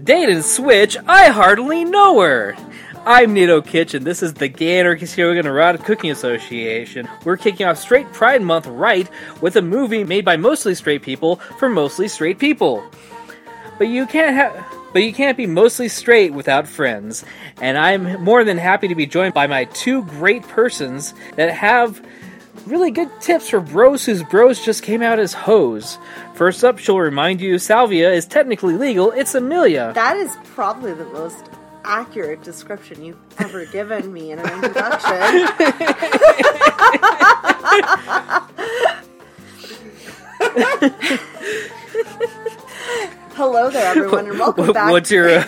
Date and Switch, I Hardly Know Her. I'm Nato Kitch, and this is the Gay Anarchist Yoga and Erotic Cooking Association. We're kicking off Straight Pride Month right with a movie made by mostly straight people for mostly straight people. But you can't be mostly straight without friends. And I'm more than happy to be joined by my two great persons that have really good tips for bros whose bros just came out as hoes. First up, she'll remind you salvia is technically legal. It's Amelia. That is probably the most accurate description you've ever given me in an introduction. Hello there, everyone, and welcome back. What's your...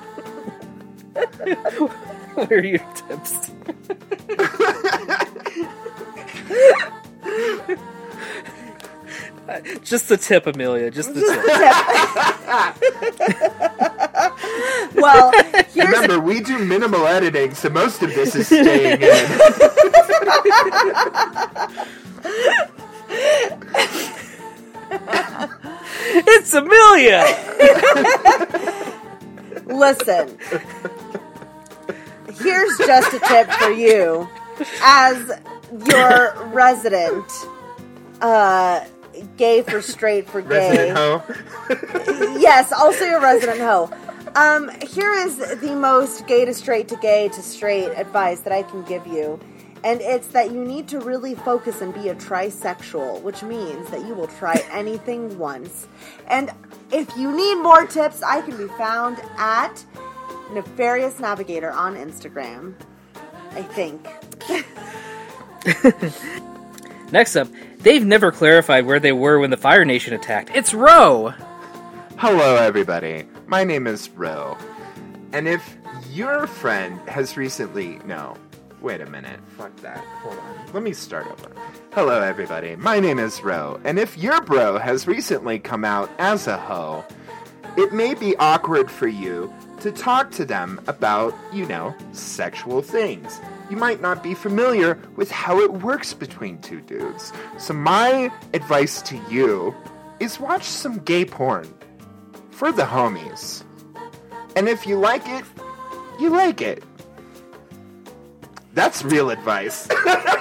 what are your tips? Just the tip, Amelia. Just the tip. Well, remember, we do minimal editing, so most of this is staying in. It's Amelia! Listen, here's just a tip for you as your resident gay for straight for gay. Resident hoe? Yes, also your resident hoe. Here is the most gay to straight advice that I can give you. And it's that you need to really focus and be a trisexual, which means that you will try anything once. And if you need more tips, I can be found at Nefarious Navigator on Instagram, I think. Next up, they've never clarified where they were when the Fire Nation attacked. It's Ro! Hello, everybody. My name is Ro. And if your friend has recently... No. Wait a minute. Fuck that. Hold on. Let me start over. Hello, everybody. My name is Ro. And if your bro has recently come out as a hoe, it may be awkward for you to talk to them about, sexual things. You might not be familiar with how it works between two dudes. So my advice to you is watch some gay porn. For the homies. And if you like it, you like it. That's real advice.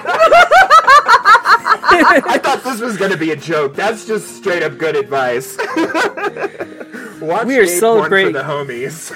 I thought this was going to be a joke. That's just straight up good advice. Watch gay porn for the homies.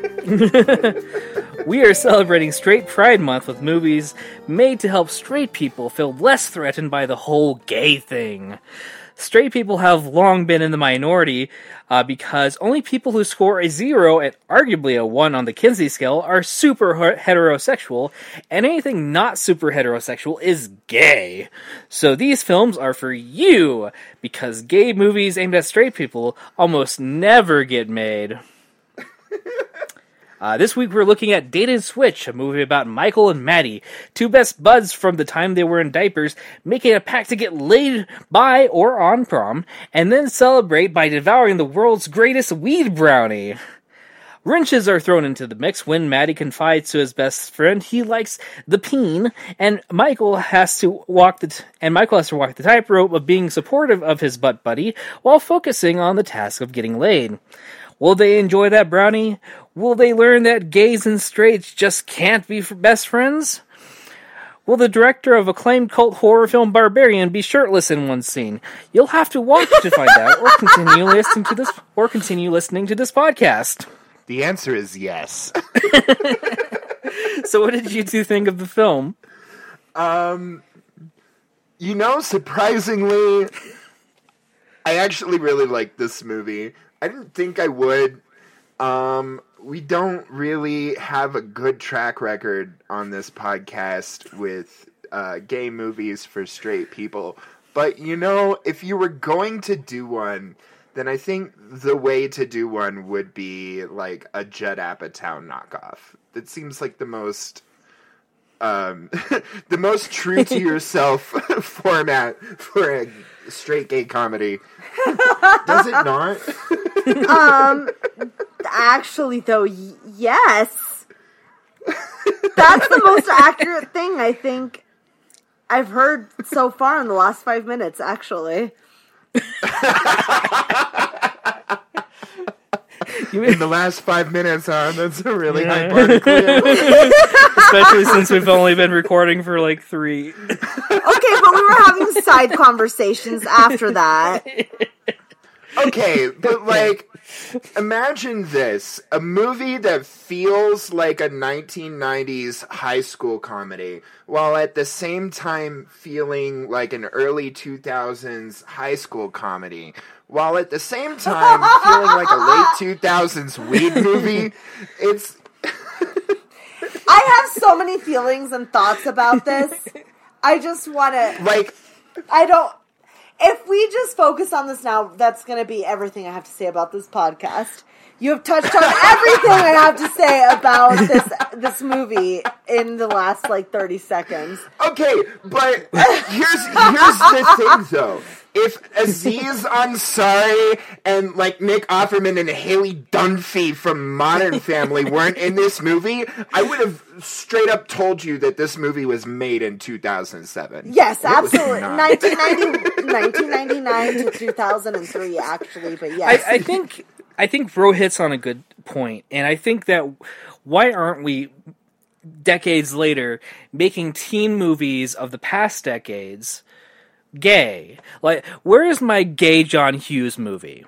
We are celebrating Straight Pride Month with movies made to help straight people feel less threatened by the whole gay thing. Straight people have long been in the minority because only people who score a 0 and arguably a 1 on the Kinsey scale are super heterosexual, and anything not super heterosexual is gay. So these films are for you, because gay movies aimed at straight people almost never get made. This week we're looking at Date and Switch, a movie about Michael and Maddie, two best buds from the time they were in diapers, making a pact to get laid by or on prom, and then celebrate by devouring the world's greatest weed brownie. Wrenches are thrown into the mix when Maddie confides to his best friend he likes the peen, and Michael has to walk the tightrope of being supportive of his butt buddy while focusing on the task of getting laid. Will they enjoy that brownie? Will they learn that gays and straights just can't be best friends? Will the director of acclaimed cult horror film Barbarian be shirtless in one scene? You'll have to watch to find out, or continue listening to this podcast. The answer is yes. So what did you two think of the film? Surprisingly, I actually really liked this movie. I didn't think I would. We don't really have a good track record on this podcast with gay movies for straight people. But, if you were going to do one, then I think the way to do one would be like a Judd Apatow knockoff. That seems like the most the most true to yourself format for a straight gay comedy. Does it not? Actually, though, yes. That's the most accurate thing I think I've heard so far in the last 5 minutes, actually. in the last 5 minutes, that's a really high bar to clear. Especially since we've only been recording for like 3. Okay, but we were having side conversations after that. Okay, but like, imagine this. A movie that feels like a 1990s high school comedy, while at the same time feeling like an early 2000s high school comedy, while at the same time feeling like a late 2000s weed movie. It's... I have so many feelings and thoughts about this. I just want to... like... I don't... If we just focus on this now, that's going to be everything I have to say about this podcast. You have touched on everything I have to say about this movie in the last, 30 seconds. Okay, but here's the thing, though. If Aziz Ansari and, Nick Offerman and Haley Dunphy from Modern Family weren't in this movie, I would have straight up told you that this movie was made in 2007. Yes, absolutely. 1999 to 2003, actually, but yes. I think Bro hits on a good point, and I think that why aren't we, decades later, making teen movies of the past decades gay? Like, where is my gay John Hughes movie?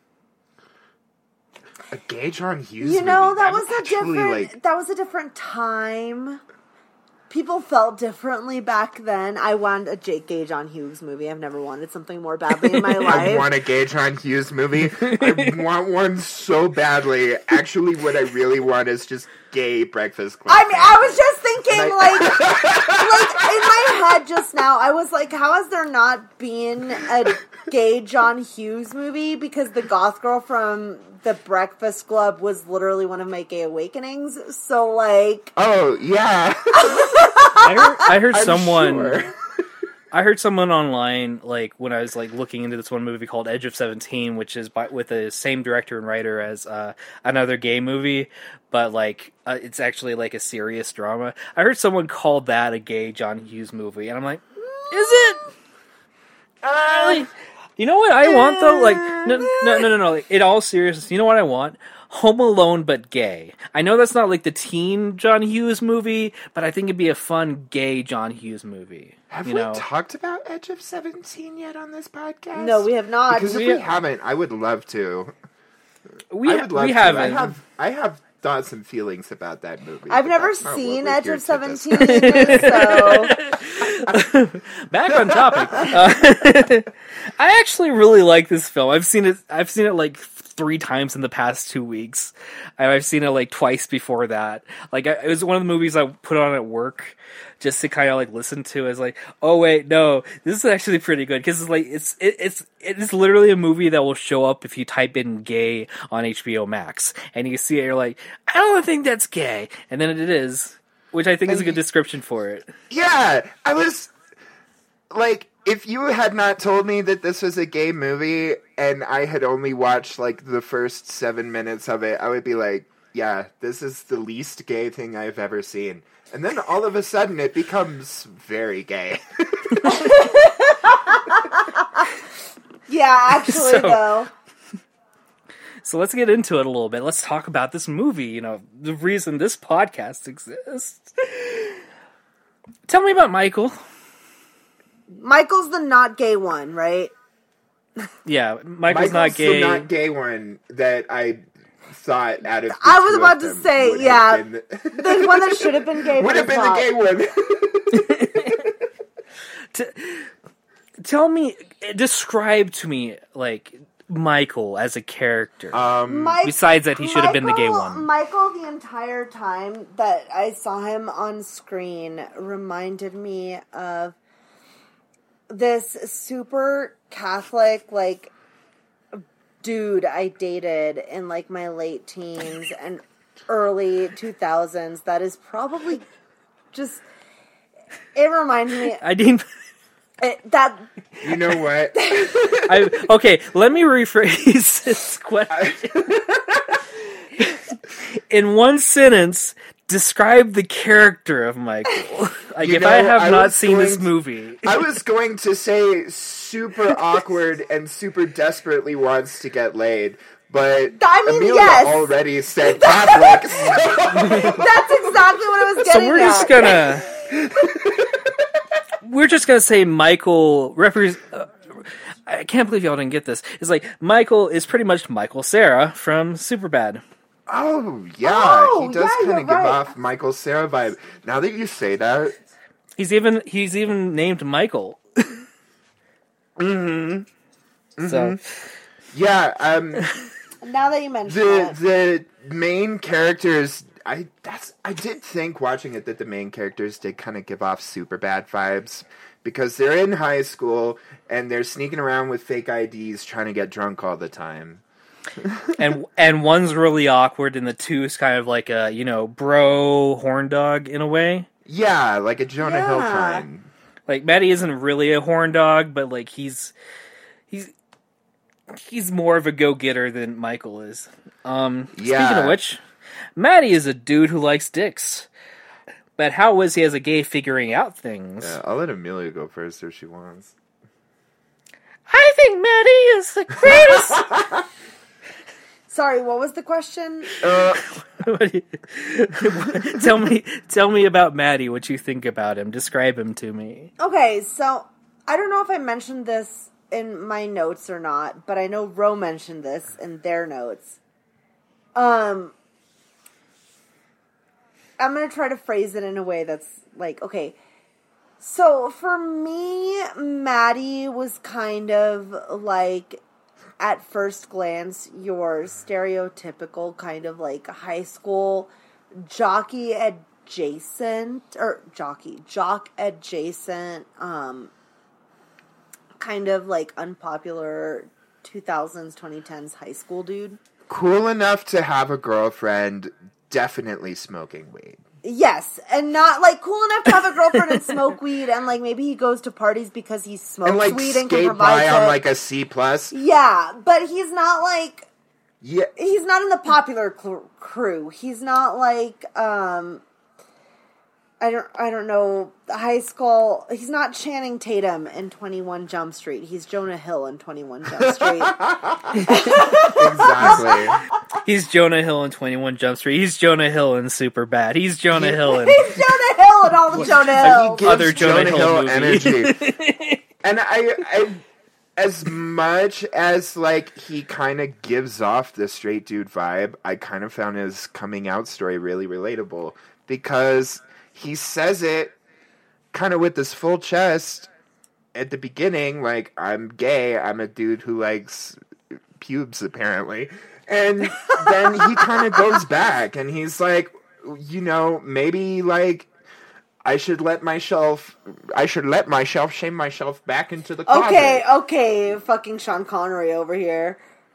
A gay John Hughes You know, movie? that was a different time. People felt differently back then. I want a gay John Hughes movie. I've never wanted something more badly in my life. I want a gay John Hughes movie. I want one so badly. Actually, what I really want is just gay Breakfast Club. I mean, I was just thinking, in my head just now, I was like, how has there not been a gay John Hughes movie? Because the goth girl from The Breakfast Club was literally one of my gay awakenings. So, oh, yeah. I heard someone... Sure. I heard someone online, when I was, looking into this one movie called Edge of 17, which is with the same director and writer as another gay movie, but, it's actually, a serious drama. I heard someone call that a gay John Hughes movie, and I'm like, is it? Really? You know what I want, though? No. In all seriousness, you know what I want? Home Alone, but gay. I know that's not, the teen John Hughes movie, but I think it'd be a fun gay John Hughes movie. Have we talked about Edge of 17 yet on this podcast? No, we have not. Because if we haven't, I would love to. We haven't. I have thoughts and feelings about that movie. I've never seen Edge of 17, so... Back on topic. I actually really like this film. I've seen it 3 times in the past 2 weeks. I've seen it twice before that. It was one of the movies I put on at work just to kind of listen to. As oh wait, no, this is actually pretty good because it's literally a movie that will show up if you type in gay on HBO Max and you see it. You're like, I don't think that's gay, and then it is, which I think is a good description for it. Yeah, I was if you had not told me that this was a gay movie and I had only watched the first 7 minutes of it, I would be like, yeah, this is the least gay thing I've ever seen. And then all of a sudden it becomes very gay. Yeah, actually, though. So let's get into it a little bit. Let's talk about this movie, the reason this podcast exists. Tell me about Michael. Michael's the not gay one, right? Yeah, Michael's not gay. The not gay one that I thought out of. I was about to say, yeah, the one that should have been gay would have been not. the gay one. Tell me, describe to me Michael as a character. Besides that, he should have been the gay one. Michael, the entire time that I saw him on screen, reminded me of this super Catholic, dude I dated in, my late teens and early 2000s that is probably just... It reminds me... I didn't... That... You know what? Okay, let me rephrase this question. In one sentence, describe the character of Michael. If I have not seen this movie. I was going to say super awkward and super desperately wants to get laid, but I mean, Amelia yes. already said Catholic. So. That's exactly what I was getting We're just gonna say Michael I can't believe y'all didn't get this. It's like Michael is pretty much Michael Cera from Superbad. Oh yeah, he does yeah, kind of you're give right. off Michael Cera vibe. Now that you say that, He's even named Michael. So yeah. Now that you mention it. The main characters, I did think watching it that the main characters did kind of give off Superbad vibes because they're in high school and they're sneaking around with fake IDs trying to get drunk all the time. and one's really awkward, and the two is kind of like a bro horn dog in a way. Yeah, like a Jonah Hill kind. Like Maddie isn't really a horn dog, but like he's more of a go-getter than Michael is. Speaking of which, Maddie is a dude who likes dicks. But how is he as a gay figuring out things? Yeah, I'll let Amelia go first if she wants. I think Maddie is the greatest. Sorry, what was the question? Tell me about Maddie, what you think about him. Describe him to me. Okay, so I don't know if I mentioned this in my notes or not, but I know Ro mentioned this in their notes. I'm going to try to phrase it in a way that's like, okay. So for me, Maddie was kind of like, at first glance, your stereotypical kind of like high school jock adjacent, kind of like unpopular 2000s, 2010s high school dude. Cool enough to have a girlfriend, definitely smoking weed. Yes, and not like cool enough to have a girlfriend and smoke weed, and like maybe he goes to parties because he smokes and like weed and can skate provide by it. on like a C+. Yeah, but he's not like Yeah, he's not in the popular crew. He's not like I don't know, high school. He's not Channing Tatum in 21 Jump Street. He's Jonah Hill in 21 Jump Street. exactly. He's Jonah Hill in 21 Jump Street. He's Jonah Hill in Superbad. He's Jonah Hill in... He's Jonah Hill and all the Jonah Hill. He gives Other Jonah Hill movie. energy. And I, as much as like he kind of gives off the straight dude vibe, I kind of found his coming out story really relatable because he says it kind of with this full chest at the beginning, like, I'm gay, I'm a dude who likes pubes, apparently. And then he kind of goes back, and he's like, maybe, like, I should let myself shame myself back into the closet. Okay, fucking Sean Connery over here.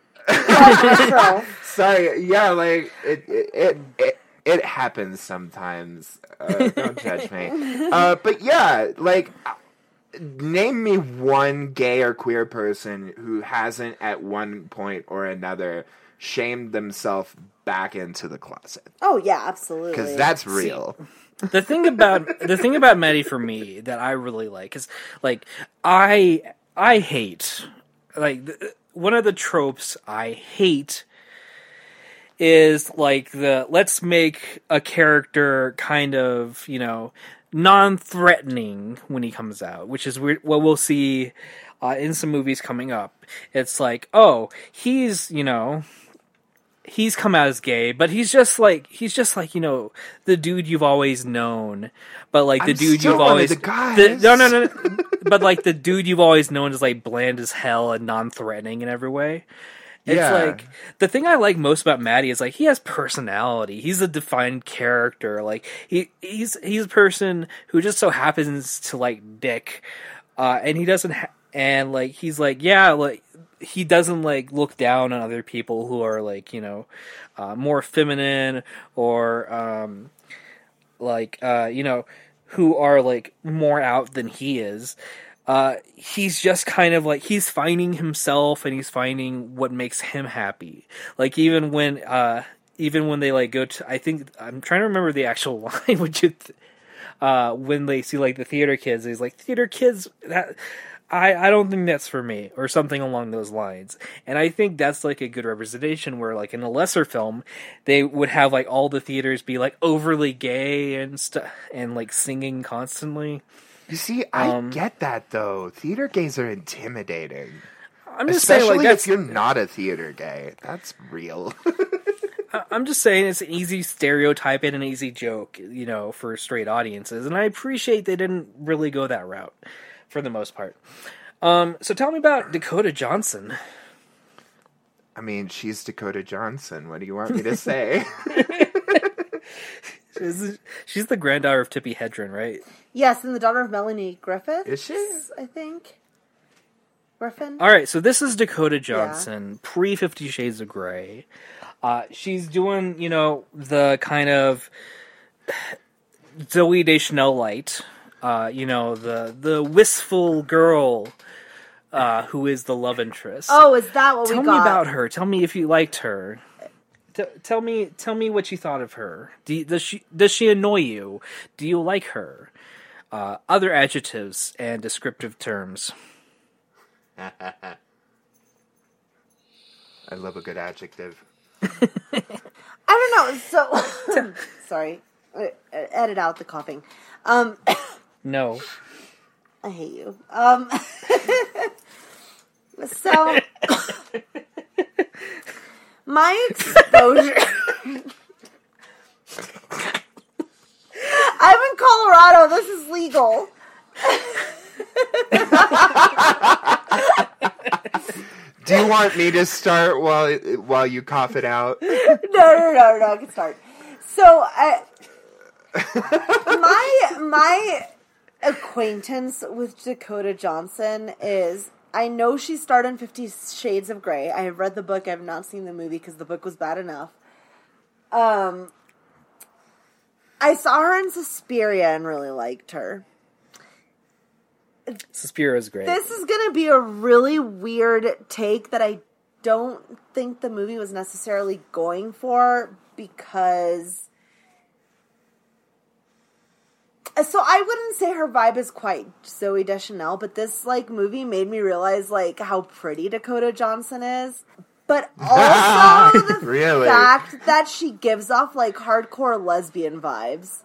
Sorry, yeah, like, it happens sometimes. Don't judge me. But yeah, like, name me one gay or queer person who hasn't at one point or another shamed themselves back into the closet. Oh yeah, absolutely. Because that's real. The thing about Maddie for me that I really like is like I hate like one of the tropes I hate is like let's make a character kind of, non-threatening when he comes out, which is what we'll see in some movies coming up. It's like, oh, he's come out as gay, but he's just like the dude you've always known, but like the dude you've always no, but like the dude you've always known is like bland as hell and non-threatening in every way. It's like, the thing I like most about Maddie is, like, he has personality. He's a defined character. Like, he's a person who just so happens to like dick. And he doesn't, and like, he's like, yeah, like, he doesn't like look down on other people who are like, more feminine or, who are like more out than he is. He's just kind of like, he's finding himself and he's finding what makes him happy. Like, even when they like go to, I think, I'm trying to remember the actual line, which is, when they see like the theater kids, he's like, theater kids, that, I don't think that's for me, or something along those lines. And I think that's like a good representation where, like, in a lesser film, they would have like all the theaters be like overly gay and stuff, and like singing constantly. You see, I get that though. Theater gays are intimidating. I'm just Especially saying, like, that's, if you're not a theater gay. That's real. I'm just saying it's an easy stereotype and an easy joke, you know, for straight audiences. And I appreciate they didn't really go that route for the most part. So tell me about Dakota Johnson. I mean, she's Dakota Johnson. What do you want me to say? She's the granddaughter of Tippi Hedren, right? Yes, and the daughter of Melanie Griffith. Is she? I think. Griffin? All right, so this is Dakota Johnson, pre 50 Shades of Grey. She's doing, you know, the kind of Zooey Deschanel light, you know, the wistful girl who is the love interest. Oh, is that what we got? Tell me about her. Tell me if you liked her. Tell me what you thought of her. Does she annoy you? Do you like her? Other adjectives and descriptive terms. I love a good adjective. I don't know. So, sorry. Edit out the coughing. No. I hate you. So, my exposure. I'm in Colorado. This is legal. Do you want me to start while you cough it out? No, I can start. So, my acquaintance with Dakota Johnson is, I know she starred in 50 Shades of Grey. I have read the book. I have not seen the movie because the book was bad enough. I saw her in Suspiria and really liked her. Suspiria is great. This is going to be a really weird take that I don't think the movie was necessarily going for, because... So I wouldn't say her vibe is quite Zooey Deschanel, but this, like, movie made me realize, like, how pretty Dakota Johnson is. But also the really? fact that she gives off, like, hardcore lesbian vibes.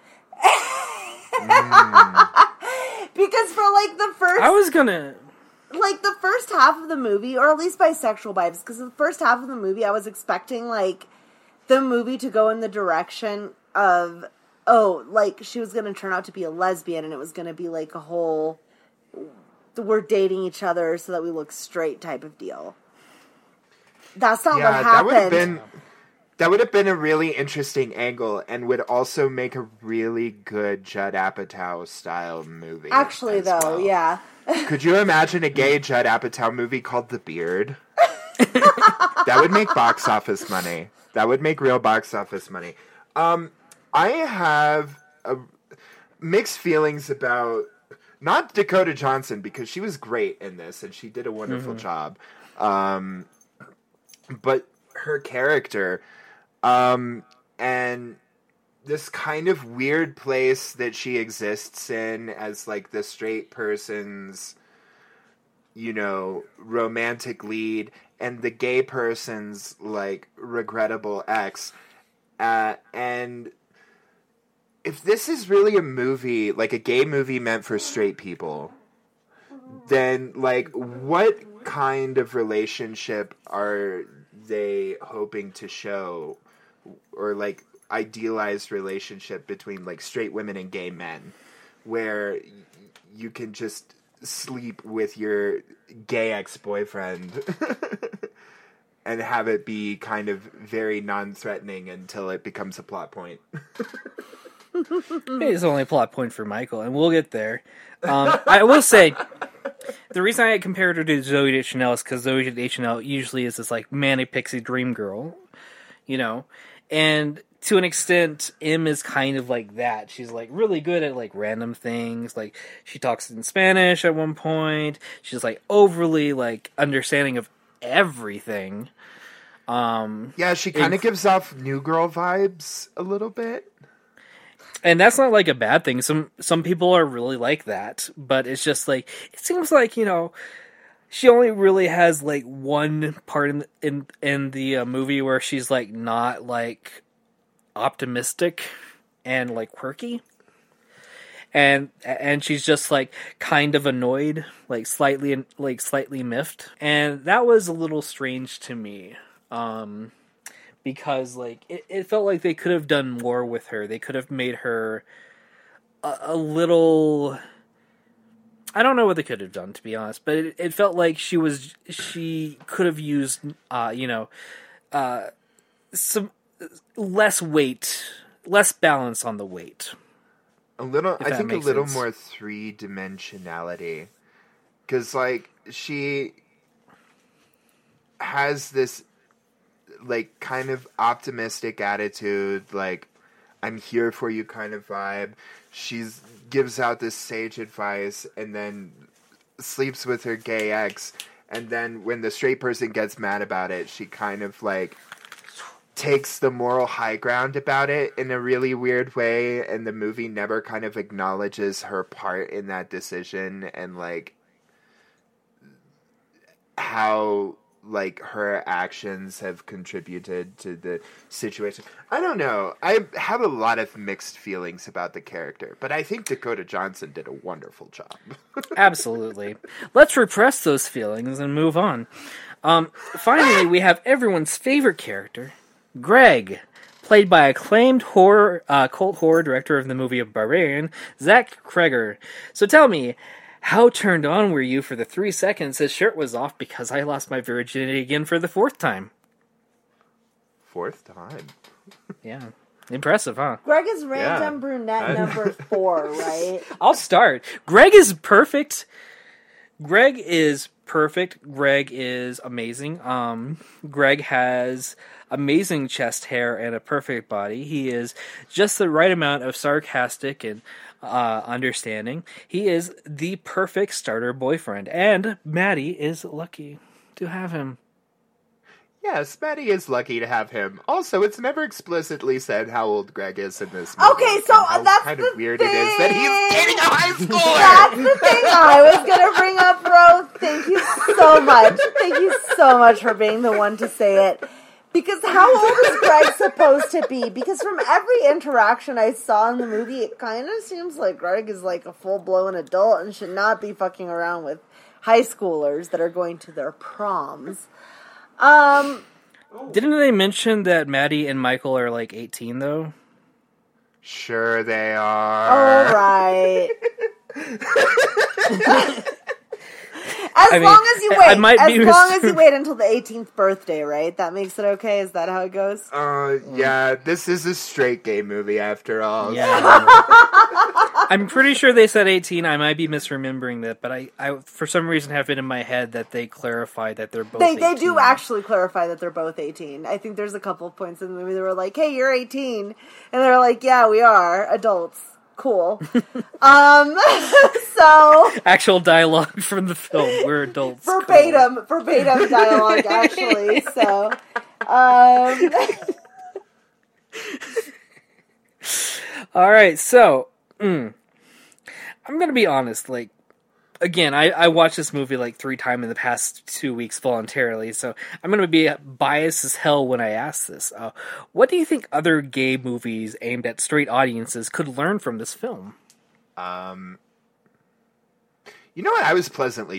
Because for, like, the first... I was gonna... Like, the first half of the movie, or at least bisexual vibes, because the first half of the movie, I was expecting, like, the movie to go in the direction of, oh, like, she was going to turn out to be a lesbian, and it was going to be, like, a whole, we're dating each other so that we look straight type of deal. That's not what happened. That would have been a really interesting angle, and would also make a really good Judd Apatow style movie. Actually, though, well. yeah. Could you imagine a gay Judd Apatow movie called The Beard? That would make box office money. That would make real box office money. I have mixed feelings about, not Dakota Johnson, because she was great in this, and she did a wonderful job. But her character... and this kind of weird place that she exists in as, like, the straight person's, you know, romantic lead, and the gay person's, like, regrettable ex. And if this is really a movie, like a gay movie meant for straight people, then, like, what kind of relationship are they hoping to show? Or, like, idealized relationship between, like, straight women and gay men, where you can just sleep with your gay ex-boyfriend and have it be kind of very non-threatening until it becomes a plot point. It's only a plot point for Michael, and we'll get there. I will say, the reason I compared her to Zooey Deschanel is because Zooey Deschanel usually is this, like, manic pixie dream girl, you know? And to an extent, Im is kind of like that. She's, like, really good at, like, random things. Like, she talks in Spanish at one point. She's, like, overly, like, understanding of everything. Yeah, she kind of gives off New Girl vibes a little bit. And that's not like a bad thing. Some people are really like that, but it's just like it seems like, you know, she only really has like one part in the movie where she's like not like optimistic and like quirky. And she's just like kind of annoyed, like slightly miffed. And that was a little strange to me. Because like it felt like they could have done more with her. They could have made her a little. I don't know what they could have done, to be honest, but it felt like she could have used some less weight, less balance on the weight. I think a little sense. more 3-dimensionality, because like she has this like kind of optimistic attitude, like I'm here for you kind of vibe. She's gives out this sage advice and then sleeps with her gay ex, and then when the straight person gets mad about it, she kind of like takes the moral high ground about it in a really weird way, and the movie never kind of acknowledges her part in that decision and like how like her actions have contributed to the situation. I don't know. I have a lot of mixed feelings about the character, but I think Dakota Johnson did a wonderful job. Absolutely. Let's repress those feelings and move on. Finally, we have everyone's favorite character, Greg, played by acclaimed cult horror director of the movie of Barbarian, Zach Cregger. So tell me, how turned on were you for the 3 seconds his shirt was off because I lost my virginity again for the 4th time? 4th time? Yeah. Impressive, huh? Greg is random brunette number 4, right? I'll start. Greg is perfect. Greg is amazing. Greg has amazing chest hair and a perfect body. He is just the right amount of sarcastic and understanding. He is the perfect starter boyfriend, and Maddie is lucky to have him. Yes, Maddie is lucky to have him. Also, it's never explicitly said how old Greg is in this movie. Okay, so that's kind the of weird thing. it is that he's dating a high schooler. That's the thing I was gonna bring up, bro. Thank you so much. Thank you so much for being the one to say it. Because how old is Greg supposed to be? Because from every interaction I saw in the movie, it kind of seems like Greg is like a full-blown adult and should not be fucking around with high schoolers that are going to their proms. Didn't they mention that Maddie and Michael are like 18 though? Sure they are. All right. As long as you wait until the 18th birthday, right? That makes it okay? Is that how it goes? Yeah, this is a straight gay movie after all. Yeah. I'm pretty sure they said 18. I might be misremembering that, but I for some reason have it in my head that they clarified that they're both 18. They do actually clarify that they're both 18. I think there's a couple of points in the movie that were like, hey, you're 18. And they're like, yeah, we are adults. Cool. So actual dialogue from the film. We're adults. Verbatim dialogue, actually. So, all right. So, I'm gonna be honest. Like, again, I watched this movie like 3 times in the past 2 weeks voluntarily, so I'm going to be biased as hell when I ask this. What do you think other gay movies aimed at straight audiences could learn from this film? You know what I was pleasantly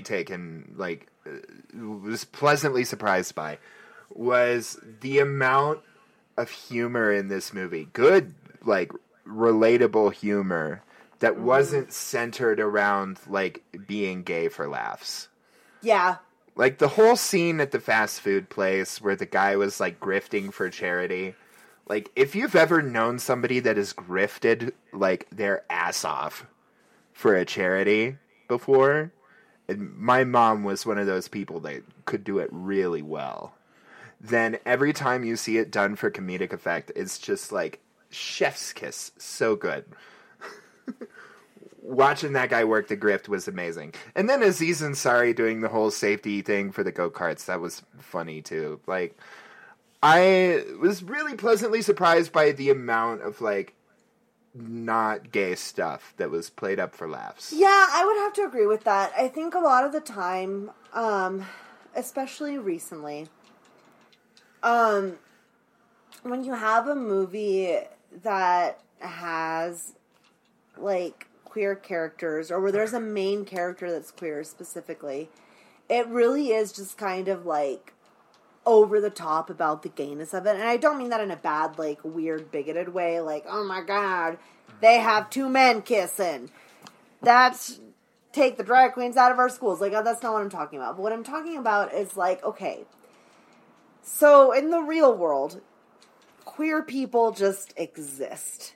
surprised by was the amount of humor in this movie. Good, like, relatable humor that wasn't centered around, like, being gay for laughs. Yeah. Like, the whole scene at the fast food place where the guy was, like, grifting for charity. Like, if you've ever known somebody that has grifted, like, their ass off for a charity before, and my mom was one of those people that could do it really well, then every time you see it done for comedic effect, it's just, like, chef's kiss. So good. Watching that guy work the grift was amazing. And then Aziz Ansari doing the whole safety thing for the go-karts, that was funny too. Like, I was really pleasantly surprised by the amount of, like, not gay stuff that was played up for laughs. Yeah, I would have to agree with that. I think a lot of the time, especially recently, when you have a movie that has, like, queer characters, or where there's a main character that's queer specifically, it really is just kind of, like, over the top about the gayness of it. And I don't mean that in a bad, like, weird, bigoted way, like, oh my god, they have two men kissing. That's, take the drag queens out of our schools. Like, that's not what I'm talking about. But what I'm talking about is, like, okay, so in the real world, queer people just exist.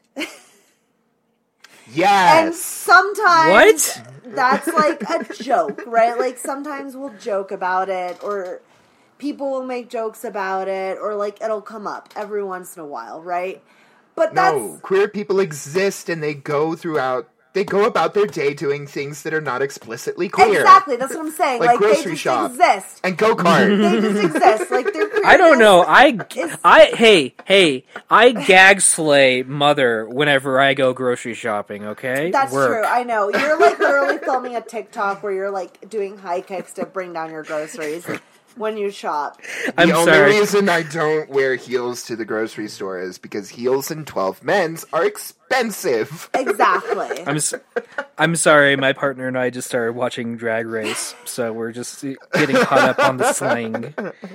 Yes. And sometimes What? that's like a joke, right? Like sometimes we'll joke about it, or people will make jokes about it, or like it'll come up every once in a while, right? But No, queer people exist and they go about their day doing things that are not explicitly queer. exactly, that's what I'm saying. Like Like they grocery just shop. exist. And go-kart. They just exist. Like they're queer. I don't know. It's- I gag slay mother whenever I go grocery shopping. Okay, That's Work. true. I know. You're like literally filming a TikTok where you're like doing high kicks to bring down your groceries when you shop. I'm The only sorry. reason I don't wear heels to the grocery store is because heels in 12 men's are expensive. Exactly. I'm sorry. My partner and I just started watching Drag Race, so we're just getting caught up on the slang.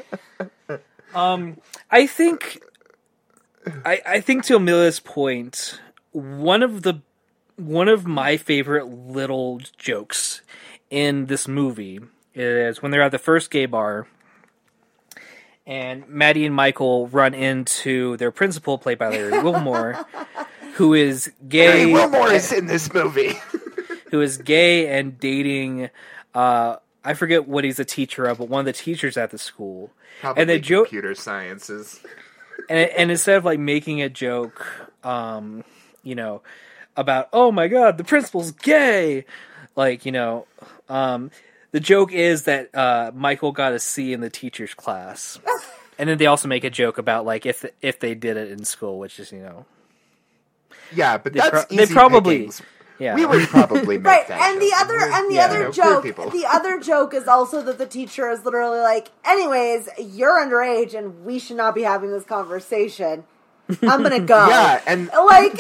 I think to Amelia's point, one of my favorite little jokes in this movie is when they're at the first gay bar, and Maddie and Michael run into their principal, played by Larry Wilmore, who is gay. Larry Wilmore is in this movie. Who is gay and dating, I forget what he's a teacher of, but one of the teachers at the school. Probably and the joke, computer sciences. and instead of like making a joke, about, oh my god, the principal's gay, the joke is that Michael got a C in the teacher's class, and then they also make a joke about like if they did it in school, which is Yeah, but that's they easy probably. pickings. Yeah. We would probably make Right, that and the joke. other Queer joke, people. the other joke is also that the teacher is literally like, anyways, you're underage and we should not be having this conversation. I'm gonna go. Yeah, and Like,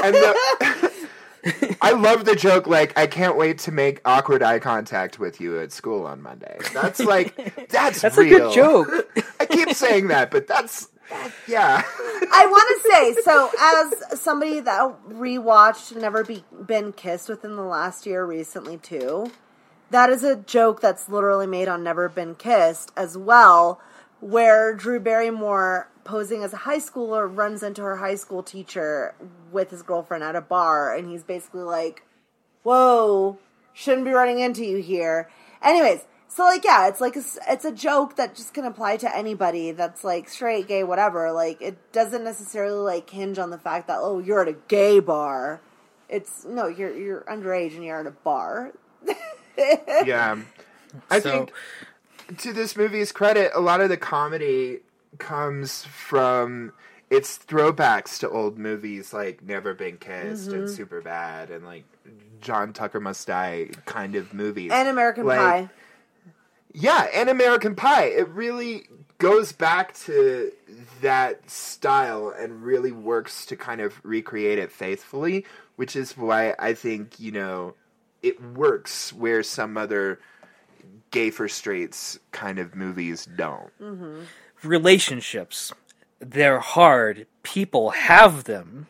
I love the joke, like, I can't wait to make awkward eye contact with you at school on Monday. That's like, that's That's real. a good joke. I keep saying that, but yeah. I want to say, so as somebody that rewatched Never Been Kissed within the last year recently too, that is a joke that's literally made on Never Been Kissed as well, where Drew Barrymore, posing as a high schooler, runs into her high school teacher with his girlfriend at a bar, and he's basically like, whoa, shouldn't be running into you here. Anyways, so like, yeah, it's like it's a joke that just can apply to anybody that's like straight, gay, whatever. Like, it doesn't necessarily like hinge on the fact that, oh, you're at a gay bar. It's no, you're underage and you're at a bar. Yeah. I think, to this movie's credit, a lot of the comedy comes from its throwbacks to old movies like Never Been Kissed and Superbad and like John Tucker Must Die kind of movies. And American Like, Pie. Yeah, and American Pie. It really goes back to that style and really works to kind of recreate it faithfully, which is why I think, it works where some other gay for straights kind of movies don't. Mm-hmm. Relationships, they're hard. People have them.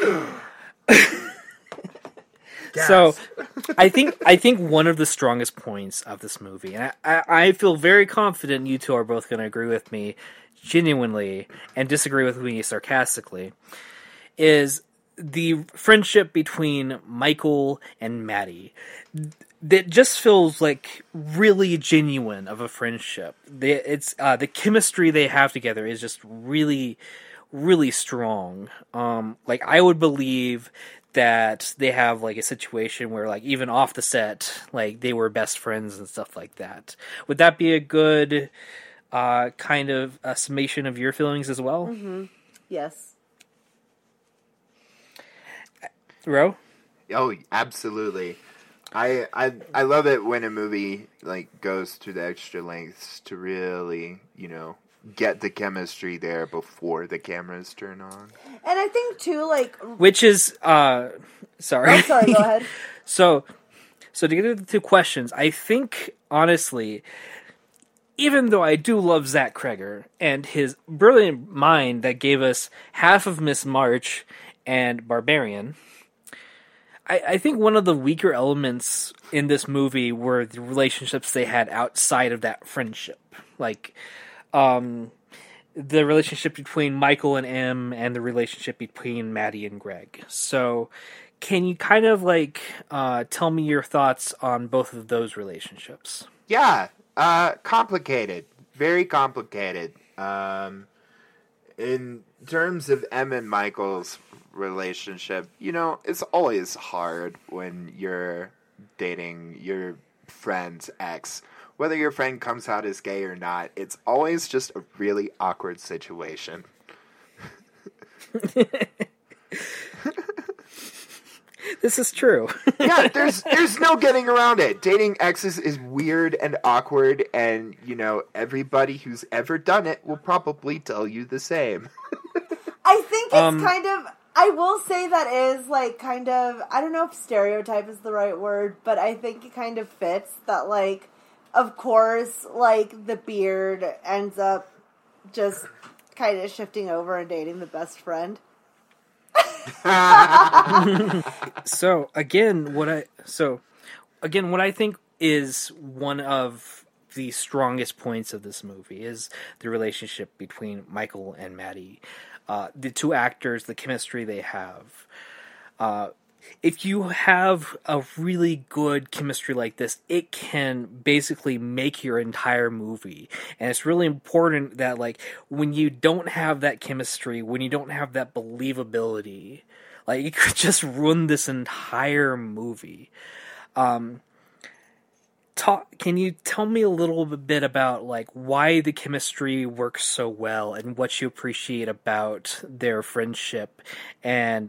So, I think one of the strongest points of this movie, and I feel very confident you two are both going to agree with me genuinely and disagree with me sarcastically, is the friendship between Michael and Maddie. That just feels like really genuine of a friendship. It's the chemistry they have together is just really, really strong. Like, I would believe that they have like a situation where like even off the set, like they were best friends and stuff like that. Would that be a good kind of a summation of your feelings as well? Mm-hmm. Yes. Ro? Oh, absolutely. I love it when a movie like goes through the extra lengths to really, get the chemistry there before the cameras turn on. And I think too, like, Which is, sorry. oh, sorry, go ahead. So to get into the two questions, I think, honestly, even though I do love Zach Kreger and his brilliant mind that gave us half of Miss March and Barbarian, I think one of the weaker elements in this movie were the relationships they had outside of that friendship. Like, the relationship between Michael and M and the relationship between Maddie and Greg. So, can you kind of, like, tell me your thoughts on both of those relationships? Yeah, complicated. Very complicated. In terms of M and Michael's relationship, it's always hard when you're dating your friend's ex. Whether your friend comes out as gay or not, it's always just a really awkward situation. This is true. Yeah, there's no getting around it. Dating exes is weird and awkward, and, everybody who's ever done it will probably tell you the same. I think it's kind of, I will say that is, like, kind of, I don't know if stereotype is the right word, but I think it kind of fits that, like, of course, like, the beard ends up just kind of shifting over and dating the best friend. So again, what I think is one of the strongest points of this movie is the relationship between Michael and Maddie. The two actors, the chemistry they have. If you have a really good chemistry like this, it can basically make your entire movie. And it's really important that, like, when you don't have that chemistry, when you don't have that believability, like, it could just ruin this entire movie. Can you tell me a little bit about, like, why the chemistry works so well and what you appreciate about their friendship and,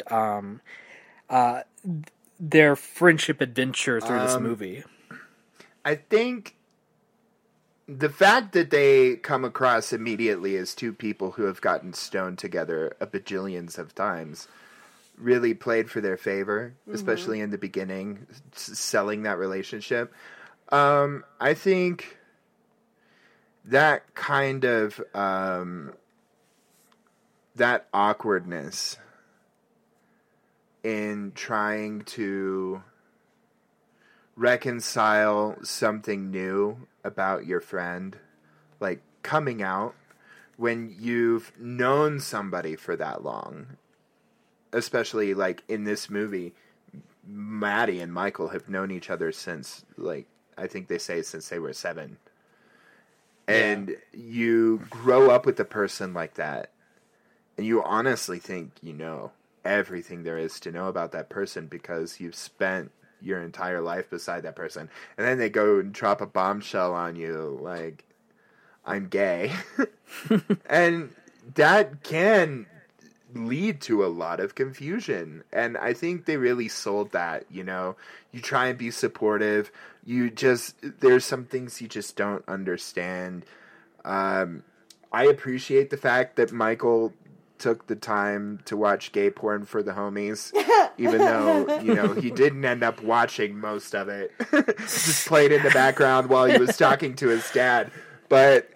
their friendship adventure through this movie? I think the fact that they come across immediately as two people who have gotten stoned together a bajillions of times really played for their favor, especially in the beginning, selling that relationship. I think that kind of that awkwardness in trying to reconcile something new about your friend, like coming out when you've known somebody for that long, especially like in this movie, Maddie and Michael have known each other since, like, I think they say since they were 7. And you grow up with a person like that, and you honestly think you know everything there is to know about that person because you've spent your entire life beside that person. And then they go and drop a bombshell on you, like, I'm gay. And that can lead to a lot of confusion. And I think they really sold that, You try and be supportive. There's some things you just don't understand. I appreciate the fact that Michael took the time to watch gay porn for the homies, even though, he didn't end up watching most of it. Just played in the background while he was talking to his dad. But,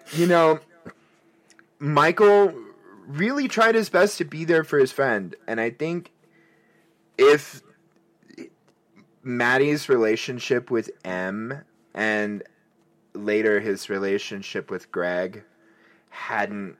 Michael really tried his best to be there for his friend. And I think if Maddie's relationship with M and later his relationship with Greg hadn't,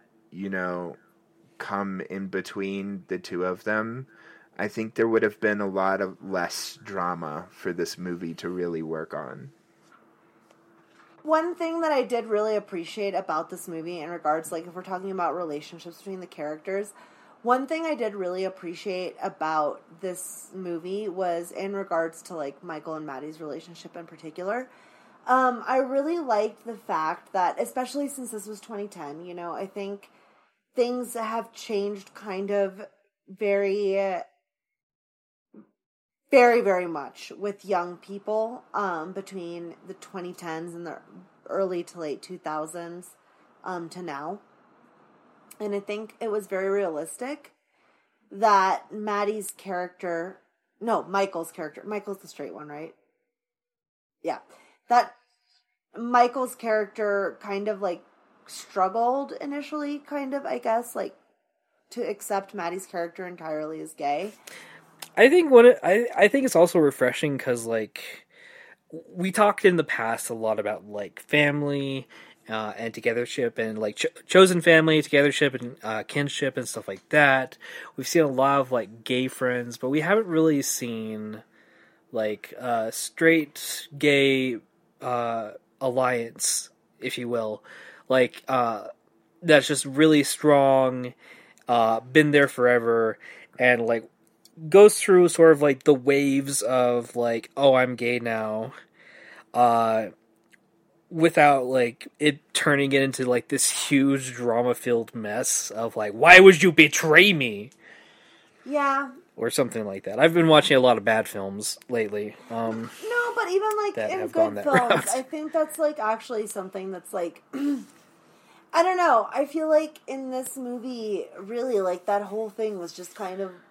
come in between the two of them, I think there would have been a lot of less drama for this movie to really work on. One thing that I did really appreciate about this movie in regards, like, if we're talking about relationships between the characters, one thing I did really appreciate about this movie was in regards to, like, Michael and Maddie's relationship in particular. I really liked the fact that, especially since this was 2010, I think things have changed kind of very very, very much with young people between the 2010s and the early to late 2000s to now. And I think it was very realistic that Maddie's character... No, Michael's character. Michael's the straight one, right? Yeah. That Michael's character kind of, like, struggled initially, kind of, I guess, like, to accept Maddie's character entirely as gay. I think I think it's also refreshing because, like, we talked in the past a lot about, like, family and togethership and, like, chosen family, togethership, and kinship and stuff like that. We've seen a lot of, like, gay friends, but we haven't really seen, like, straight gay alliance, if you will. Like, that's just really strong, been there forever, and, like, goes through sort of, like, the waves of, like, oh, I'm gay now, without, like, it turning it into, like, this huge drama-filled mess of, like, why would you betray me? Yeah. Or something like that. I've been watching a lot of bad films lately. No, but even, like, in good films, I think that's, like, actually something that's, like... I don't know. I feel like in this movie, really, like, that whole thing was just kind of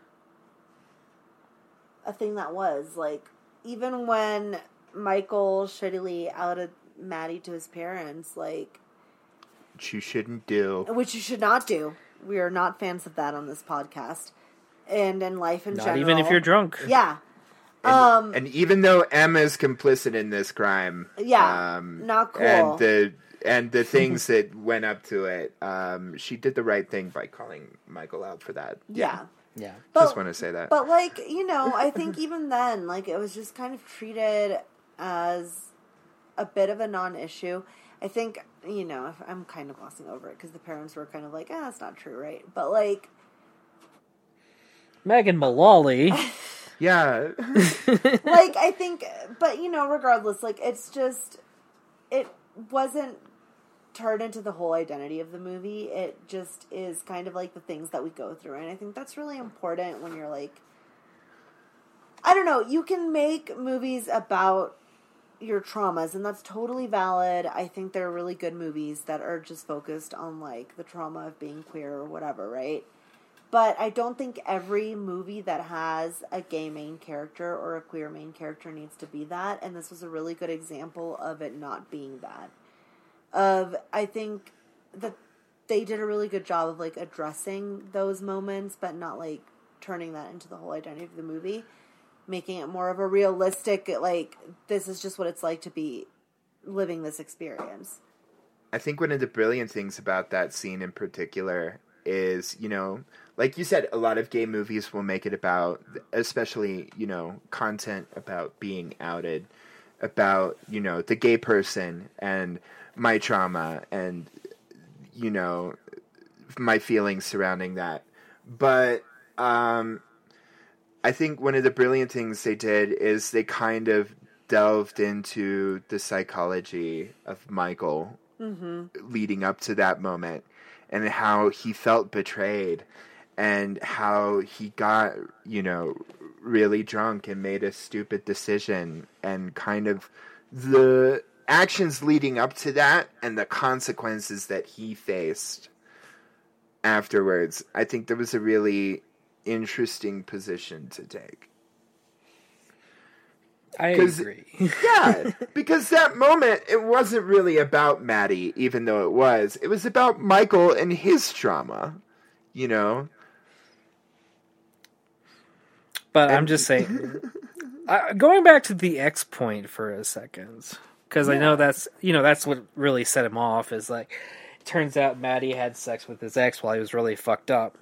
a thing that was. Like, even when Michael shittily outed Maddie to his parents, like... Which you shouldn't do. Which you should not do. We are not fans of that on this podcast. And in life in general. Not even if you're drunk. Yeah. And even though Emma's complicit in this crime... Yeah, not cool. And the things that went up to it, she did the right thing by calling Michael out for that. Yeah. Yeah. Just want to say that. But, like, you know, I think even then, like, it was just kind of treated as a bit of a non-issue. I think, you know, I'm kind of glossing over it because the parents were kind of like, that's not true, right? But, like... Megan Mullally. Yeah. Like, I think... But, you know, regardless, like, it's just... It wasn't turned into the whole identity of the movie. It just is kind of like the things that we go through. And I think that's really important when you're like... I don't know. You can make movies about your traumas, and that's totally valid. I think they're really good movies that are just focused on, like, the trauma of being queer or whatever, right? But I don't think every movie that has a gay main character or a queer main character needs to be that, and this was a really good example of it not being that. I think that they did a really good job of, like, addressing those moments, but not, like, turning that into the whole identity of the movie. Making it more of a realistic, like, this is just what it's like to be living this experience. I think one of the brilliant things about that scene in particular is, you know, like you said, a lot of gay movies will make it about, especially, you know, content about being outed, about, you know, the gay person and my trauma and, you know, my feelings surrounding that. But, I think one of the brilliant things they did is they kind of delved into the psychology of Michael leading up to that moment and how he felt betrayed and how he got, you know, really drunk and made a stupid decision and kind of the actions leading up to that and the consequences that he faced afterwards. I think there was a really interesting position to take. I agree. Yeah, because that moment, it wasn't really about Maddie, even though it was. It was about Michael and his trauma, you know? But I'm just saying, going back to the X point for a second, because I know that's, you know, that's what really set him off, is like, it turns out Maddie had sex with his ex while he was really fucked up.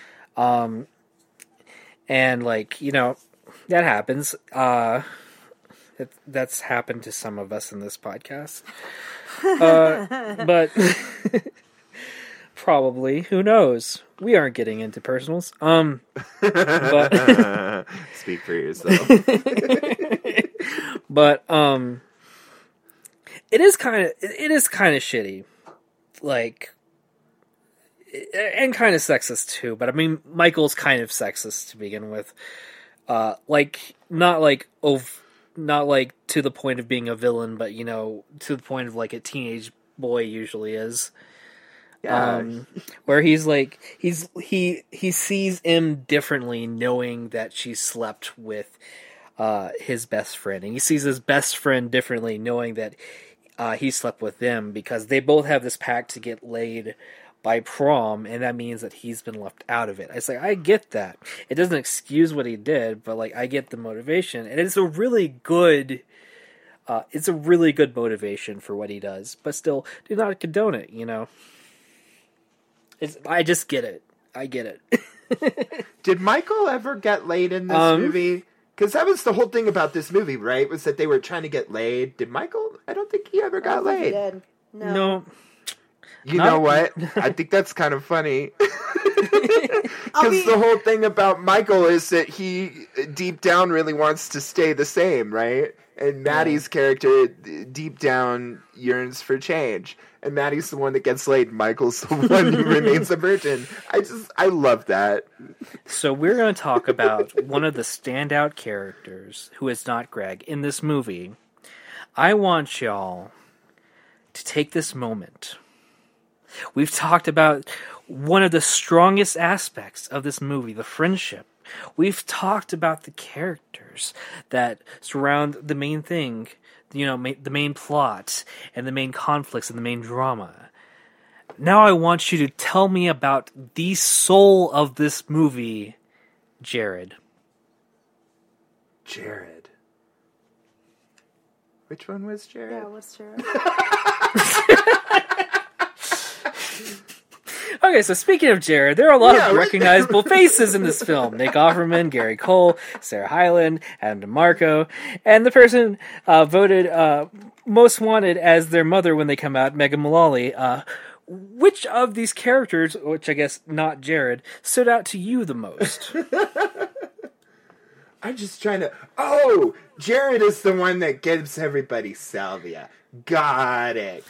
And, like, you know, that happens. That's happened to some of us in this podcast. But probably, who knows? We aren't getting into personals. But speak for yourself. But it is kind of shitty, like, and kind of sexist too. But I mean, Michael's kind of sexist to begin with. not like to the point of being a villain, but to the point of like a teenage boy usually is. Yeah. Where he's like he sees M differently, knowing that she slept with his best friend, and he sees his best friend differently, knowing that he slept with them, because they both have this pact to get laid by prom, and that means that he's been left out of it. It's like, I get that. It doesn't excuse what he did, but like I get the motivation, and it's a really good motivation for what he does. But still, do not condone it. I just get it. I get it. Did Michael ever get laid in this movie? Because that was the whole thing about this movie, right? Was that they were trying to get laid. Did Michael? I don't think he ever got laid. He did. No. You know what? I think that's kind of funny. Because the whole thing about Michael is that he, deep down, really wants to stay the same, right? And Maddie's character, deep down, yearns for change. And Maddie's the one that gets laid. Michael's the one who remains a virgin. I love that. So we're going to talk about one of the standout characters, who is not Greg, in this movie. I want y'all to take this moment. We've talked about one of the strongest aspects of this movie, the friendship. We've talked about the characters that surround the main thing, the main plot, and the main conflicts and the main drama. Now I want you to tell me about the soul of this movie, Jared. Jared. Which one was Jared? Yeah, what's Jared? Okay, so speaking of Jared, there are a lot of recognizable faces in this film. Nick Offerman, Gary Cole, Sarah Hyland, Adam DeMarco, and the person voted most wanted as their mother when they come out, Megan Mullally. Which of these characters, which I guess not Jared, stood out to you the most? I'm just trying to... Oh! Jared is the one that gives everybody salvia. Got it.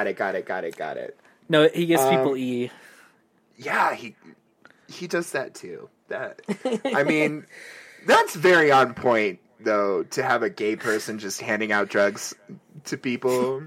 No, he gives people E. Yeah, he does that too. I mean, that's very on point, though, to have a gay person just handing out drugs to people.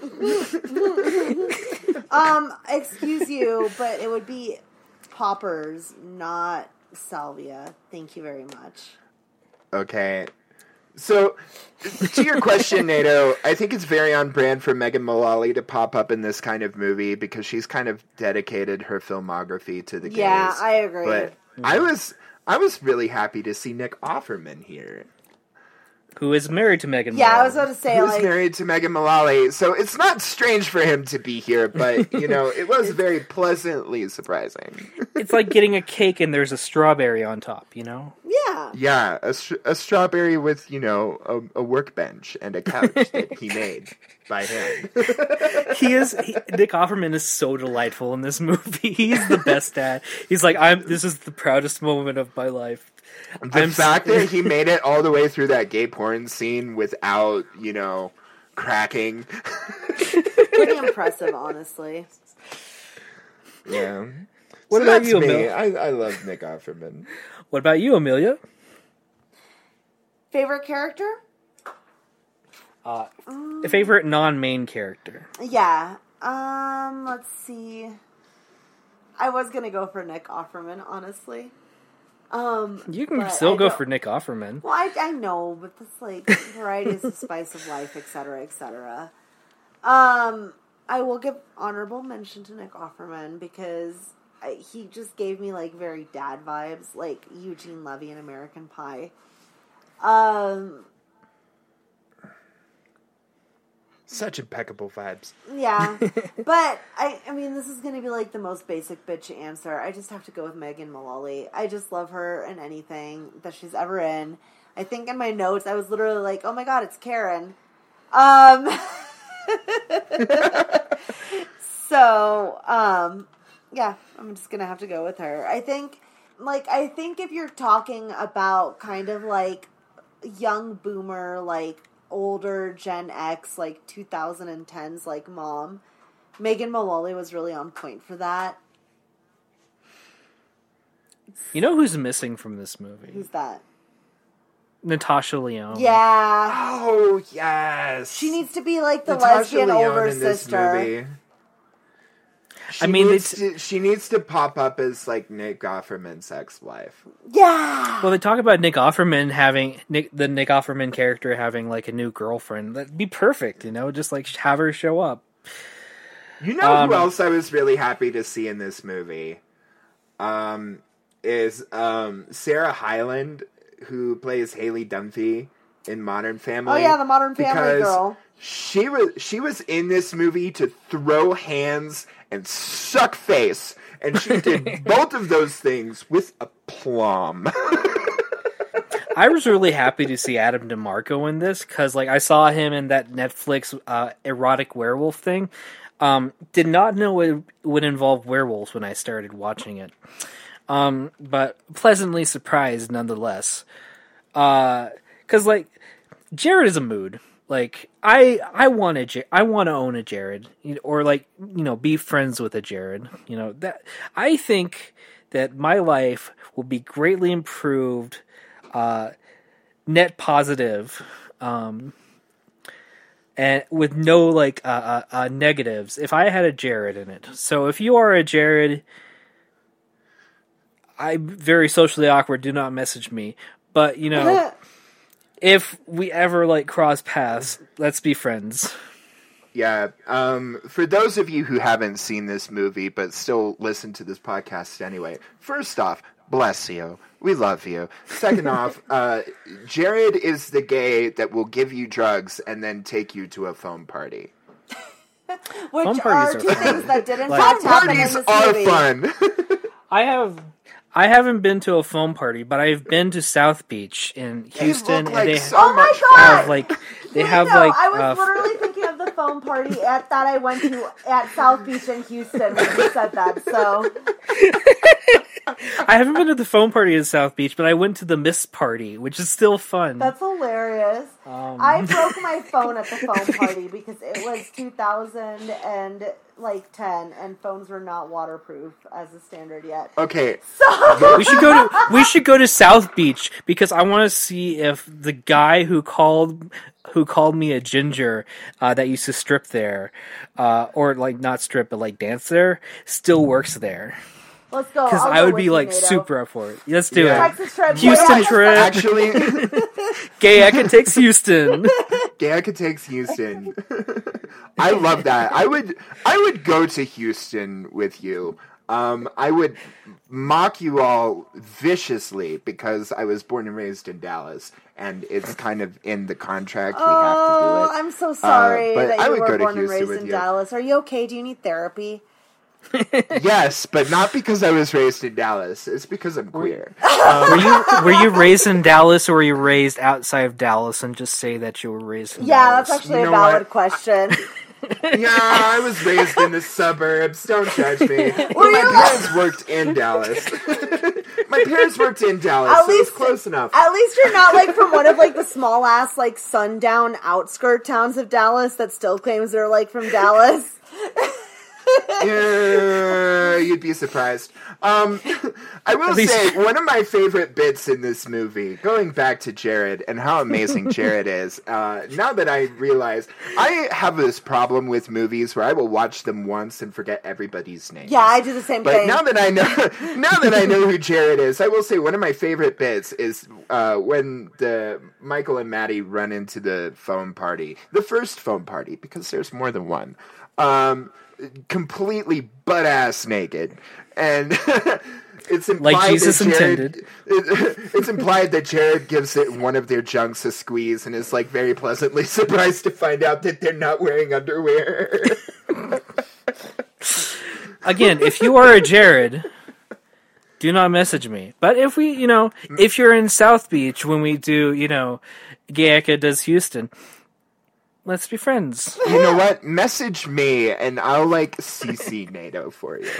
Excuse you, but it would be poppers, not salvia. Thank you very much. Okay. So, to your question, Nato, I think it's very on brand for Megan Mullally to pop up in this kind of movie because she's kind of dedicated her filmography to the gays. Yeah, I agree. But I was really happy to see Nick Offerman here. Who is married to Megan Mullally. Yeah, I was about to say, Who's married to Megan Mullally. So it's not strange for him to be here, but, it was very pleasantly surprising. It's like getting a cake and there's a strawberry on top, Yeah. Yeah, a strawberry with, a workbench and a couch that he made by hand. Nick Offerman is so delightful in this movie. He's the best dad. He's like, this is the proudest moment of my life. The fact that he made it all the way through that gay porn scene without, cracking. Pretty impressive, honestly. Yeah. What about you, Amelia? I love Nick Offerman. What about you, Amelia? Favorite character? Favorite non-main character? Yeah. Let's see. I was gonna go for Nick Offerman, honestly. You can still go for Nick Offerman. Well, I know, but this variety is the spice of life, etc., etc. I will give honorable mention to Nick Offerman because he just gave me very dad vibes, like Eugene Levy in American Pie. Such impeccable vibes. Yeah, but I mean, this is going to be the most basic bitch answer. I just have to go with Megan Mullally. I just love her in anything that she's ever in. I think in my notes I was literally like, "Oh my god, it's Karen." So, yeah, I'm just gonna have to go with her. I think if you're talking about kind of young boomer, older Gen X, 2010s, mom, Megan Mullally was really on point for that. You know who's missing from this movie? Who's that? Natasha Lyonne. Yeah. Oh yes, She needs to be like the Natasha lesbian Lyonne older in this sister. movie. She needs to pop up as like Nick Offerman's ex-wife. Yeah. Well, they talk about Nick Offerman having the Nick Offerman character having like a new girlfriend. That'd be perfect, just like have her show up. You know who else I was really happy to see in this movie? Is Sarah Hyland, who plays Haley Dunphy in Modern Family. Oh yeah, the Modern Family girl. She was in this movie to throw hands and suck face, and she did both of those things with aplomb. I was really happy to see Adam DeMarco in this because, like, I saw him in that Netflix erotic werewolf thing. Did not know it would involve werewolves when I started watching it, but pleasantly surprised nonetheless. Because like Jared is a mood. Like I want to own a Jared, or like be friends with a Jared. That I think that my life will be greatly improved, net positive, and with no like negatives if I had a Jared in it. So if you are a Jared, I'm very socially awkward. Do not message me, but if we ever like cross paths, let's be friends. Yeah. For those of you who haven't seen this movie but still listen to this podcast anyway, first off, bless you. We love you. Second off, Jared is the gay that will give you drugs and then take you to a foam party. Which Foam are parties two are things fun. that didn't Like- fact happen in Parties this are movie. fun. I haven't been to a foam party, but I've been to South Beach in Houston, look like and so Oh my much God! have like they Wait, have no, like I was literally thinking of the foam party that I went to at South Beach in Houston when you said that. So I haven't been to the foam party in South Beach, but I went to the Mist party, which is still fun. that's hilarious. I broke my phone at the foam party because it was 2010 and phones were not waterproof as a standard yet. Okay. So We should go to South Beach because I want to see if the guy who called me a ginger that used to strip there, or like not strip but like dance there, still works there. let's go. Because I'll I go would with be you, like Nato. super up for it. Let's do Yeah. it. Texas trip. Houston Yeah. trip. Actually, Gay Eka takes Houston. Danica takes Houston. I love that. I would go to Houston with you. I would mock you all viciously because I was born and raised in Dallas, and it's kind of in the contract. We have to do Oh, it. I'm so sorry but that I you would were go to born and Houston raised with in you. Dallas. Are you okay? Do you need therapy? Yes, but not because I was raised in Dallas. It's because I'm queer. Were you raised in Dallas, or were you raised outside of Dallas? And just say that you were raised in Yeah, Dallas. that's actually You a know valid what? question. Yeah, I was raised in the suburbs. Don't judge me. But Were my you- parents worked in Dallas. My parents worked in Dallas, At so it's least- close enough. At least you're not like from one of like the small ass like sundown outskirt towns of Dallas that still claims they're like from Dallas. Yeah, you'd be surprised. I will least- say, one of my favorite bits in this movie, going back to Jared and how amazing Jared is, now that I realize, I have this problem with movies where I will watch them once and forget everybody's name. Yeah, I do the same But thing. now that I know who Jared is, I will say one of my favorite bits is when the Michael and Maddie run into the foam party, the first foam party, because there's more than one, completely butt ass naked, and it's implied Like Jesus that Jared, intended. It's implied that Jared gives it one of their junks a squeeze and is like very pleasantly surprised to find out that they're not wearing underwear. Again, if you are a Jared, do not message me. But if we, if you're in South Beach when we do, Gay Eka does Houston, let's be friends. You know what? Message me and I'll like CC NATO for you.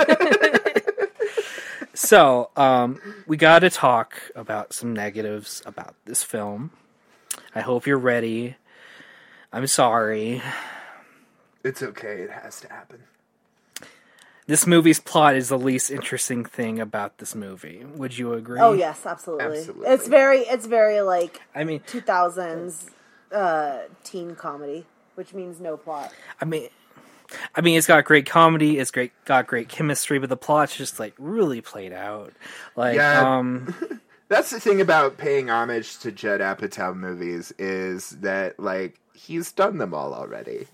So, we got to talk about some negatives about this film. I hope you're ready. I'm sorry. It's okay. It has to happen. this movie's plot is the least interesting thing about this movie. Would you agree? Oh yes, absolutely. Absolutely. It's very like I mean, 2000s teen comedy, which means no plot. I mean, it's got great comedy. It's got great chemistry, but the plot's just like really played out. Like, Yeah. That's the thing about paying homage to Judd Apatow movies is that like he's done them all already.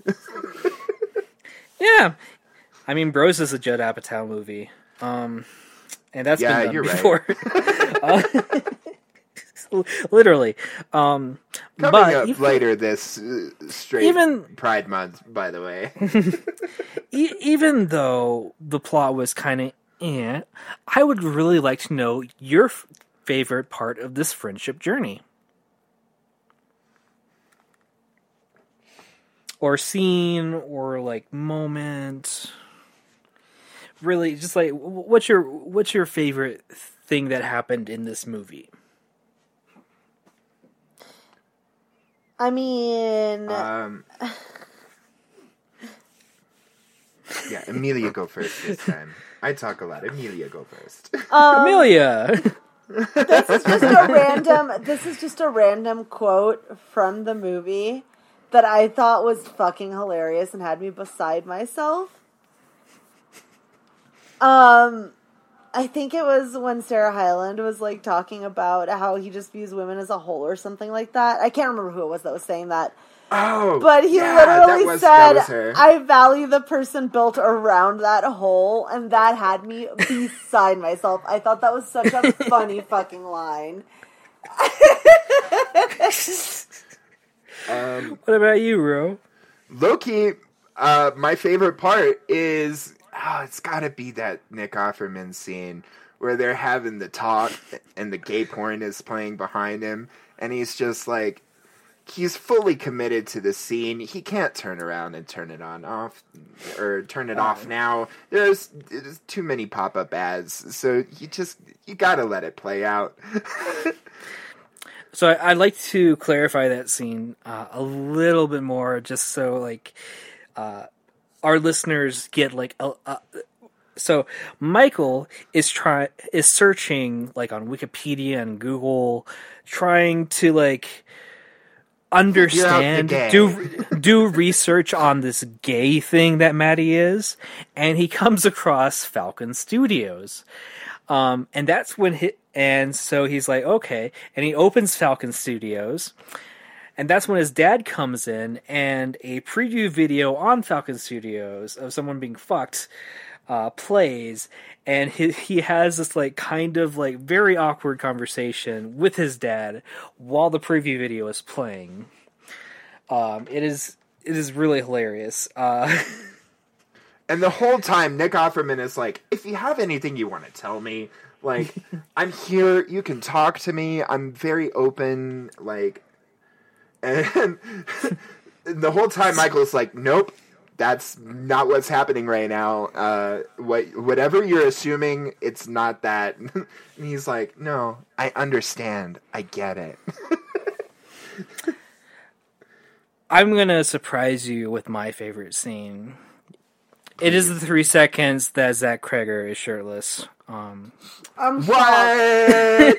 yeah. I mean, Bros is a Judd Apatow movie, and that's Yeah, been done you're right. before. Literally. Coming But up later this straight Pride Month, by the way. Even though the plot was kind of I would really like to know your favorite part of this friendship journey. Or scene, or like moment. Really, just like what's your favorite thing that happened in this movie? I mean, yeah, Amelia, go first this time. I talk a lot. Amelia, go first. Amelia. this is just a random quote from the movie that I thought was fucking hilarious and had me beside myself. I think it was when Sarah Hyland was like talking about how he just views women as a whole or something like that. I can't remember who it was that was saying that. Oh, but he yeah, literally that was her. I value the person built around that hole, and that had me beside myself. I thought that was such a funny fucking line. What about you, Ro? Low-key, my favorite part is, it's gotta be that Nick Offerman scene where they're having the talk and the gay porn is playing behind him, and he's just like, he's fully committed to the scene. He can't turn around and turn it off now. There's too many pop-up ads, so you gotta let it play out. So I'd like to clarify that scene a little bit more, just so like our listeners get like so Michael is searching like on Wikipedia and Google, trying to like understand, do research on this gay thing that Maddie is, and he comes across Falcon Studios, and that's when and so he's like, okay, and he opens Falcon Studios, and that's when his dad comes in, and a preview video on Falcon Studios of someone being fucked plays, and he has this like kind of like very awkward conversation with his dad while the preview video is playing. It is really hilarious. And the whole time, Nick Offerman is like, if you have anything you want to tell me, like, I'm here, you can talk to me, I'm very open, like, and the whole time Michael's like, nope, that's not what's happening right now. Whatever you're assuming, it's not that. And he's like, no, I understand, I get it. I'm gonna surprise you with my favorite scene. It is the 3 seconds that Zach Kreger is shirtless. What?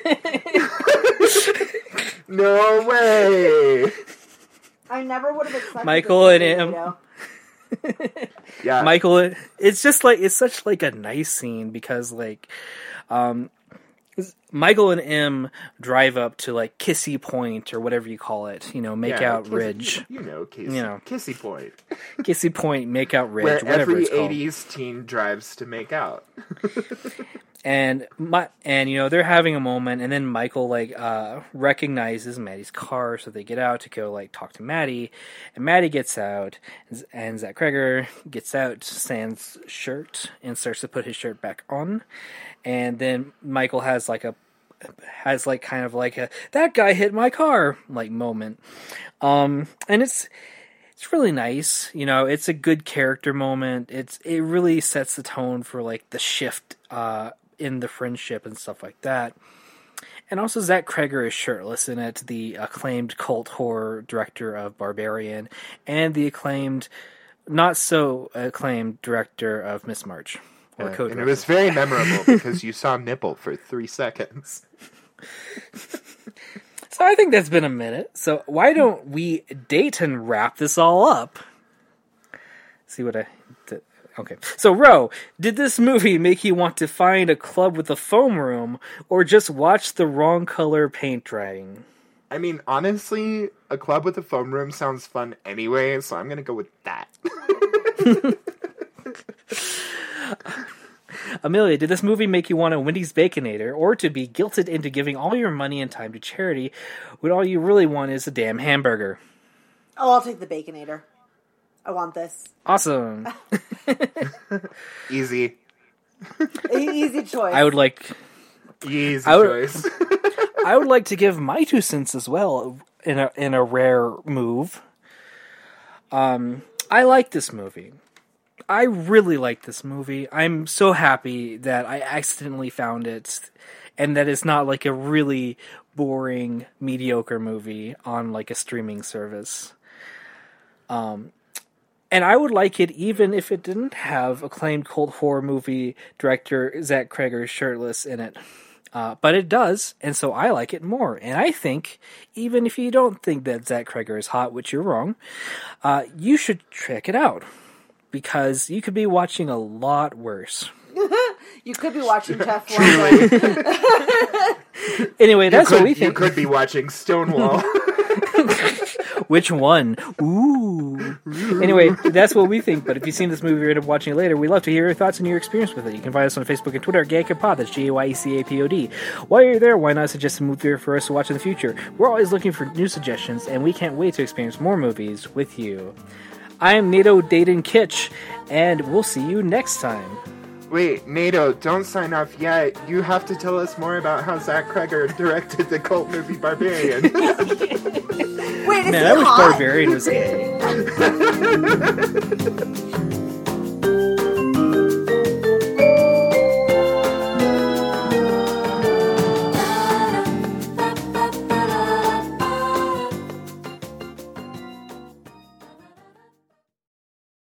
No way. I never would have expected Michael and him. Yeah, Michael. It's just like it's such like a nice scene because like, Michael and M drive up to like Kissy Point or whatever you call it. You know, Makeout Ridge. Kissy Point. Kissy Point, Makeout Ridge, Where whatever every it's called. 80s teen drives to make out. And you know, they're having a moment, and then Michael like recognizes Maddie's car, so they get out to go like talk to Maddie, and Maddie gets out, and Zach Kreger gets out Sam's shirt and starts to put his shirt back on, and then Michael has kind of like a that guy hit my car like moment, and it's really nice, you know. It's a good character moment. It really sets the tone for like the shift in the friendship and stuff like that. And also Zach Kreger is shirtless in it, the acclaimed cult horror director of Barbarian and the not so acclaimed director of Miss March. Or Code and Red. it was very memorable because you saw nipple for 3 seconds. So I think that's been a minute. So why don't we date and wrap this all up? See what I did. Okay. So, Ro, did this movie make you want to find a club with a foam room or just watch the wrong color paint drying? I mean, honestly, a club with a foam room sounds fun anyway, so I'm gonna go with that. Amelia, did this movie make you want a Wendy's Baconator or to be guilted into giving all your money and time to charity when all you really want is a damn hamburger? Oh, I'll take the Baconator. I want this. Awesome. Easy. Easy choice. I would like Choice. I would like to give my 2 cents as well in a rare move. I like this movie. I really like this movie. I'm so happy that I accidentally found it and that it's not like a really boring, mediocre movie on like a streaming service. And I would like it even if it didn't have acclaimed cult horror movie director Zach Cregger shirtless in it. But it does, and so I like it more. And I think, even if you don't think that Zach Cregger is hot, which you're wrong, you should check it out. Because you could be watching a lot worse. You could be watching Jeff Lundgren. Anyway, that's what we You think. could be watching Stonewall. Which one? Ooh. Anyway, that's what we think. But if you've seen this movie or end up watching it later, we'd love to hear your thoughts and your experience with it. You can find us on Facebook and Twitter at GayCapod. That's GAYECAPOD. While you're there, why not suggest a movie for us to watch in the future? We're always looking for new suggestions, and we can't wait to experience more movies with you. I am Nato Dayton Kitsch, and we'll see you next time. Wait, NATO, don't sign off yet. You have to tell us more about how Zach Cregger directed the cult movie Barbarian. Wait, is Man, he I wish hot? Barbarian was gay.